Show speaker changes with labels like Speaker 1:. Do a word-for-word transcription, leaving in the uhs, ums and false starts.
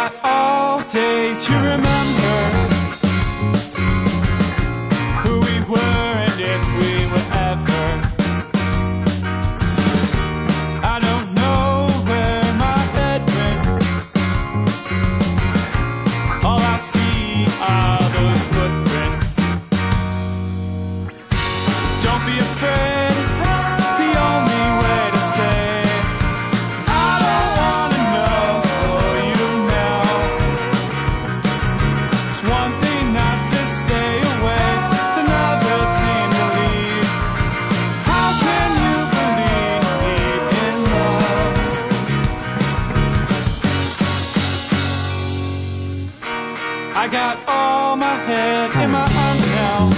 Speaker 1: got all day to remember who we were and if we were ever. I don't know where my head went. All I see are those footprints. Don't be afraid, it's the only way to say I don't wanna know you now. It's one thing not to stay away, it's another thing to leave. How can you believe in love? I got all my head in my arms now.